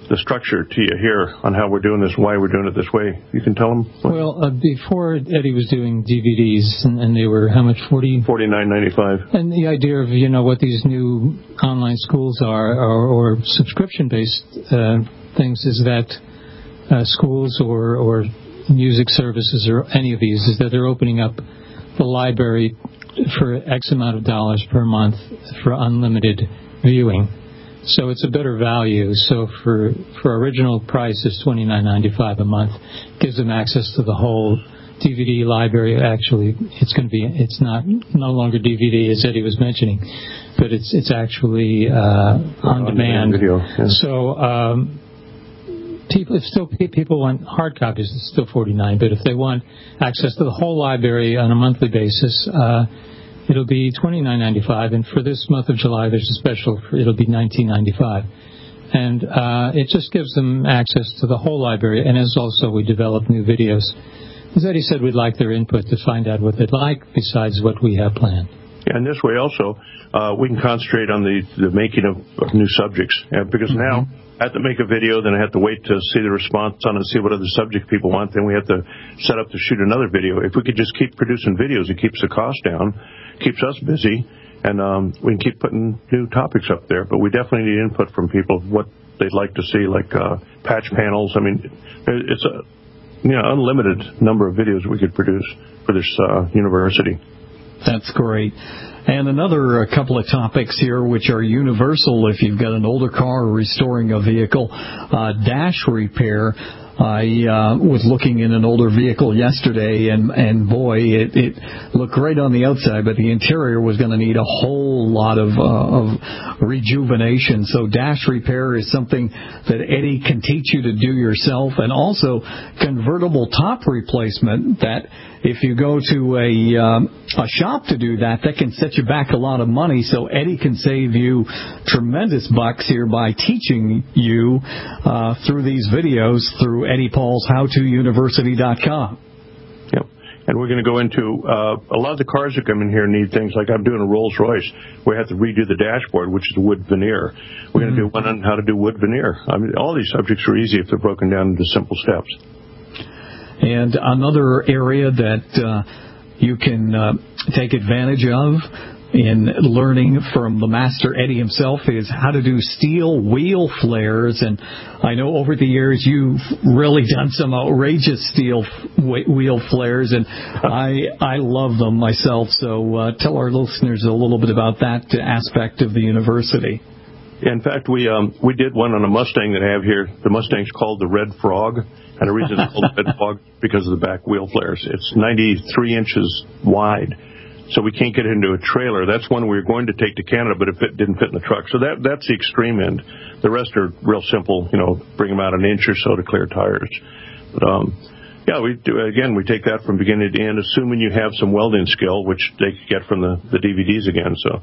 the structure to you here on how we're doing this, why we're doing it this way. You can tell them. Well, uh, before Eddie was doing D V Ds, and, and they were how much? Forty. Forty-nine ninety-five. And the idea of you know what these new online schools are, or, or subscription-based uh, things, is that uh, schools or or music services or any of these is that they're opening up the library for X amount of dollars per month for unlimited viewing. So it's a better value. So for for original price is twenty-nine ninety-five a month. Gives them access to the whole D V D library. Actually, it's going to be it's not no longer D V D as Eddie was mentioning, but it's it's actually uh, on demand video. Yeah. So um, people if still people want hard copies, it's still forty-nine. But if they want access to the whole library on a monthly basis, Uh, it'll be twenty-nine ninety-five, and for this month of July, there's a special. For, it'll be nineteen ninety-five, and uh, it just gives them access to the whole library. And as also we develop new videos, as Eddie said, we'd like their input to find out what they'd like besides what we have planned. And this way also, uh, we can concentrate on the, the making of, of new subjects, uh, because Mm-hmm. now I have to make a video, then I have to wait to see the response on it, see what other subject people want, then we have to set up to shoot another video. If we could just keep producing videos, it keeps the cost down, keeps us busy, and um, we can keep putting new topics up there. But we definitely need input from people of what they'd like to see, like uh, patch panels. I mean, it's a you know unlimited number of videos we could produce for this uh, university. That's great. And another uh, couple of topics here which are universal if you've got an older car or restoring a vehicle. Uh, dash repair. I uh, was looking in an older vehicle yesterday, and, and boy, it, it looked great on the outside, but the interior was going to need a whole lot of, uh, of rejuvenation. So dash repair is something that Eddie can teach you to do yourself, and also convertible top replacement that if you go to a, um, a shop to do that, that can set you back a lot of money. So Eddie can save you tremendous bucks here by teaching you uh, through these videos through Eddie Paul's how to university dot com. Yep. And we're going to go into uh, a lot of the cars that come in here need things like I'm doing a Rolls Royce. We have to redo the dashboard, which is wood veneer. We're going to Mm-hmm. do one on how to do wood veneer. I mean, all these subjects are easy if they're broken down into simple steps. And another area that uh, you can uh, take advantage of in learning from the master Eddie himself is how to do steel wheel flares. And I know over the years you've really done some outrageous steel wheel flares, and I I love them myself. So uh, tell our listeners a little bit about that aspect of the university. In fact, we um, we did one on a Mustang that I have here. The Mustang's called the Red Frog, and the reason it's called the Red Frog is because of the back wheel flares. It's ninety-three inches wide, so we can't get it into a trailer. That's one we were going to take to Canada, but it fit, didn't fit in the truck. So that that's the extreme end. The rest are real simple. You know, bring them out an inch or so to clear tires. But um, yeah, we do, again we take that from beginning to end, assuming you have some welding skill, which they could get from the the D V Ds again. So.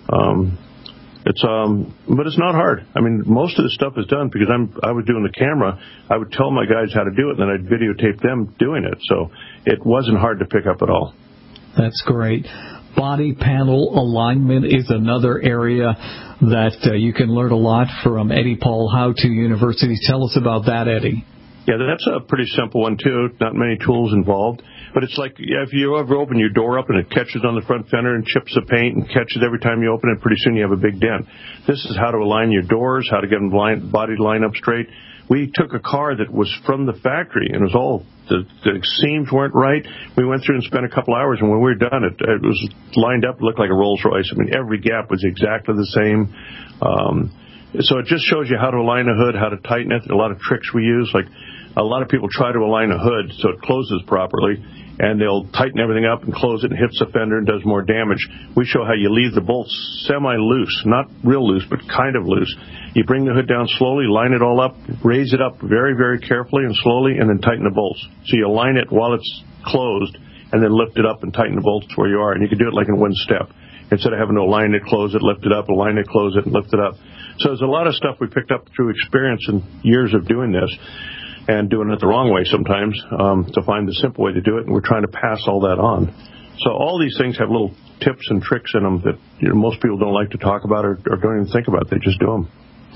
Um, It's um, but it's not hard. I mean, most of the stuff is done because I'm I was doing the camera. I would tell my guys how to do it, and then I'd videotape them doing it. So it wasn't hard to pick up at all. That's great. Body panel alignment is another area that uh, you can learn a lot from Eddie Paul How To University. Tell us about that, Eddie. Yeah, that's a pretty simple one, too. Not many tools involved. But it's like yeah, if you ever open your door up and it catches on the front fender and chips the paint and catches every time you open it, pretty soon you have a big dent. This is how to align your doors, how to get them line, body line up straight. We took a car that was from the factory, and it was all, the, the seams weren't right. We went through and spent a couple hours, and when we were done, it, it was lined up, it looked like a Rolls Royce. I mean, every gap was exactly the same. Um, so it just shows you how to align a hood, how to tighten it. A lot of tricks we use, like a lot of people try to align a hood so it closes properly, and they'll tighten everything up and close it and hits the fender and does more damage. We show how you leave the bolts semi-loose, not real loose, but kind of loose. You bring the hood down slowly, line it all up, raise it up very, very carefully and slowly, and then tighten the bolts. So you align it while it's closed, and then lift it up and tighten the bolts where you are. And you can do it like in one step, instead of having to align it, close it, lift it up, align it, close it, and lift it up. So there's a lot of stuff we picked up through experience and years of doing this, and doing it the wrong way sometimes, um, to find the simple way to do it, and we're trying to pass all that on. So all these things have little tips and tricks in them that you know, most people don't like to talk about or, or don't even think about. They just do them.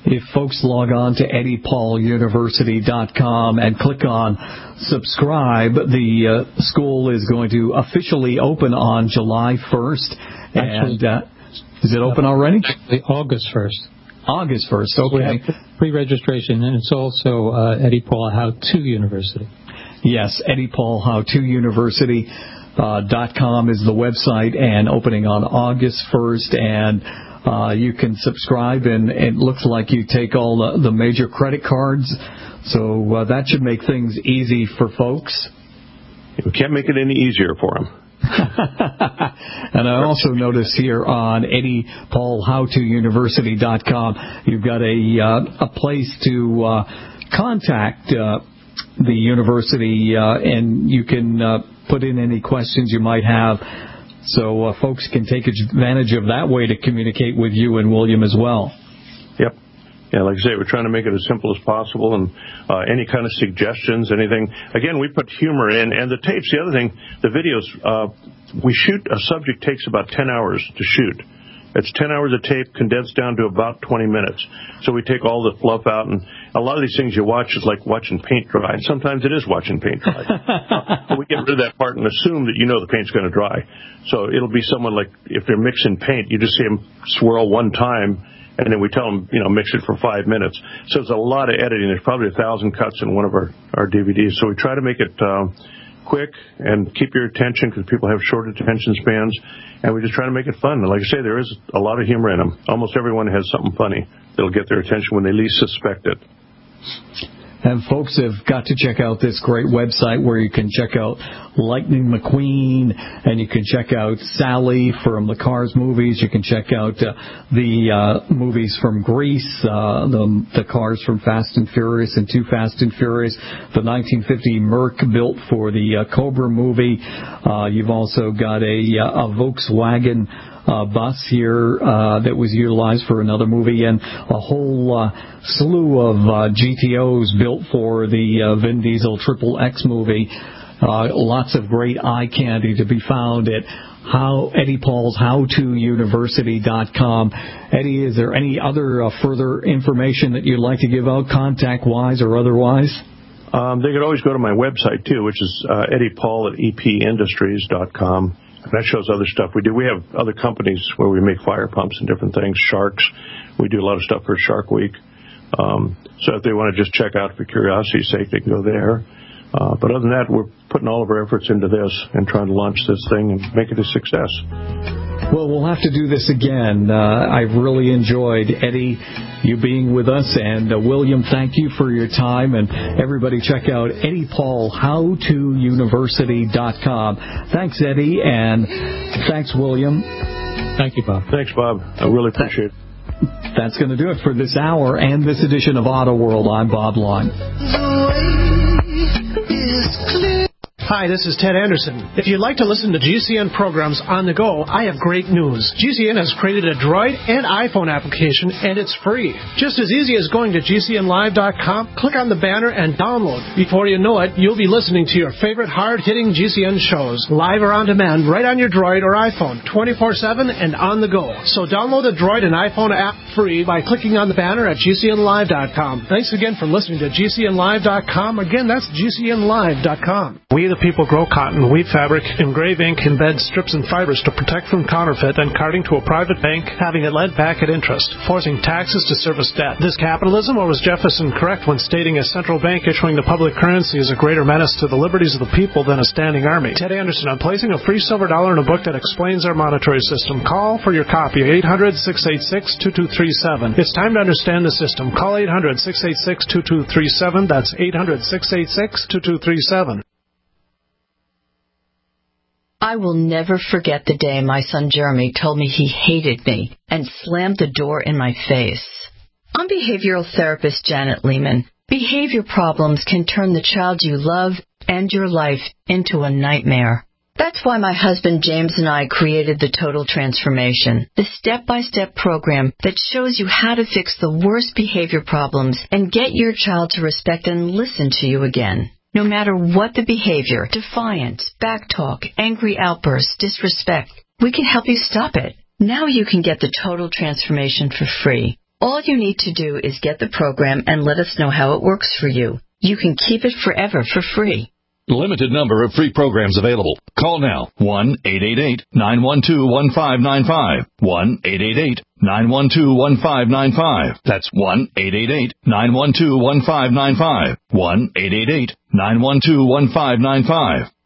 if folks log on to Eddie Paul University dot com and click on subscribe, the uh, school is going to officially open on July first. And uh, is it open already? Actually, August first. August first, okay. Pre-registration, and it's also uh, Eddie Paul How To University. Yes, Eddie Paul How To University uh, dot com is the website, and opening on August first, and uh, you can subscribe, and it looks like you take all the, the major credit cards, so uh, that should make things easy for folks. We can't make it any easier for them. And I also notice here on Eddie Paul How To University dot com, you've got a uh, a place to uh, contact uh, the university, uh, and you can uh, put in any questions you might have, so uh, folks can take advantage of that way to communicate with you and William as well. Yep. Yeah, like I say, we're trying to make it as simple as possible, and uh, any kind of suggestions, anything. Again, we put humor in, and the tapes, the other thing, the videos, uh, we shoot, a subject takes about ten hours to shoot. It's ten hours of tape condensed down to about twenty minutes. So we take all the fluff out, and a lot of these things you watch is like watching paint dry, and sometimes it is watching paint dry. uh, we get rid of that part and assume that you know the paint's going to dry. So it'll be someone like, if they're mixing paint, you just see them swirl one time, and then we tell them, you know, mix it for five minutes. So it's a lot of editing. There's probably a thousand cuts in one of our, our D V Ds. So we try to make it uh, quick and keep your attention, because people have short attention spans. And we just try to make it fun. And like I say, there is a lot of humor in them. Almost everyone has something funny that'll get their attention when they least suspect it. And folks have got to check out this great website where you can check out Lightning McQueen, and you can check out Sally from the Cars movies. You can check out uh, the uh, movies from Grease, uh, the, the Cars from Fast and Furious and Too Fast and Furious, the nineteen fifty Merc built for the uh, Cobra movie. Uh, you've also got a, a Volkswagen Uh, bus here uh, that was utilized for another movie, and a whole uh, slew of uh, G T Os built for the uh, Vin Diesel Triple X movie. Uh, lots of great eye candy to be found at how Eddie Paul's How To University dot com. Eddie, is there any other uh, further information that you'd like to give out, contact-wise or otherwise? Um, they could always go to my website, too, which is uh, Eddie Paul at E P Industries dot com. And that shows other stuff we do. We have other companies where we make fire pumps and different things, sharks. We do a lot of stuff for Shark Week. Um, so if they want to just check out for curiosity's sake, they can go there. Uh, but other than that, we're putting all of our efforts into this and trying to launch this thing and make it a success. Well, we'll have to do this again. Uh, I've really enjoyed, Eddie, you being with us. And uh, William, thank you for your time. And everybody check out Eddie Paul How To University dot com. Thanks, Eddie, and thanks, William. Thank you, Bob. Thanks, Bob. I really appreciate it. That's going to do it for this hour and this edition of Auto World. I'm Bob Long. Hi, this is Ted Anderson. If you'd like to listen to G C N programs on the go, I have great news. G C N has created a Droid and iPhone application, and it's free. Just as easy as going to G C N live dot com, click on the banner, and download. Before you know it, you'll be listening to your favorite hard-hitting G C N shows, live or on demand, right on your Droid or iPhone, twenty-four seven and on the go. So download the Droid and iPhone app free by clicking on the banner at G C N live dot com. Thanks again for listening to G C N live dot com. Again, that's G C N live dot com. We the people grow cotton, weave fabric, engrave ink, embed strips and fibers to protect from counterfeit and carting to a private bank, having it lent back at interest, forcing taxes to service debt. This capitalism, or was Jefferson correct when stating a central bank issuing the public currency is a greater menace to the liberties of the people than a standing army? Ted Anderson, I'm placing a free silver dollar in a book that explains our monetary system. Call for your copy, eight hundred, six eight six, two two three seven. It's time to understand the system. Call eight hundred, six eight six, two two three seven. That's eight hundred, six eight six, two two three seven. I will never forget the day my son Jeremy told me he hated me and slammed the door in my face. I'm behavioral therapist Janet Lehman. Behavior problems can turn the child you love and your life into a nightmare. That's why my husband James and I created the Total Transformation, the step-by-step program that shows you how to fix the worst behavior problems and get your child to respect and listen to you again. No matter what the behavior, defiance, backtalk, angry outbursts, disrespect, we can help you stop it. Now you can get the Total Transformation for free. All you need to do is get the program and let us know how it works for you. You can keep it forever for free. Limited number of free programs available. Call now. one eight eight eight, nine one two, one five nine five. one eight eight eight, nine one two, one five nine five. That's one eight eight eight, nine one two, one five nine five. one eight eight eight, nine one two, one five nine five.